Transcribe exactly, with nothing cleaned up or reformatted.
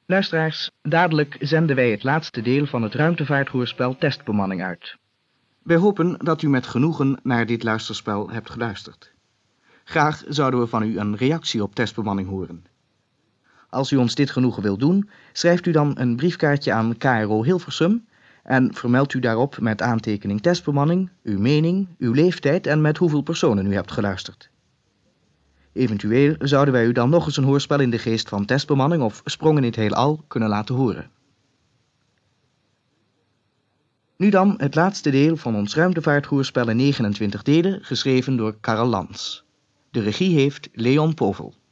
Luisteraars, dadelijk zenden wij het laatste deel van het ruimtevaarthoorspel Testbemanning uit. Wij hopen dat u met genoegen naar dit luisterspel hebt geluisterd. Graag zouden we van u een reactie op Testbemanning horen. Als u ons dit genoegen wilt doen, schrijft u dan een briefkaartje aan K R O Hilversum en vermeldt u daarop met aantekening Testbemanning, uw mening, uw leeftijd en met hoeveel personen u hebt geluisterd. Eventueel zouden wij u dan nog eens een hoorspel in de geest van Testbemanning of Sprong in het Heelal kunnen laten horen. Nu dan het laatste deel van ons ruimtevaarthoorspel in negenentwintig delen, geschreven door Karel Lans. De regie heeft Leon Povel.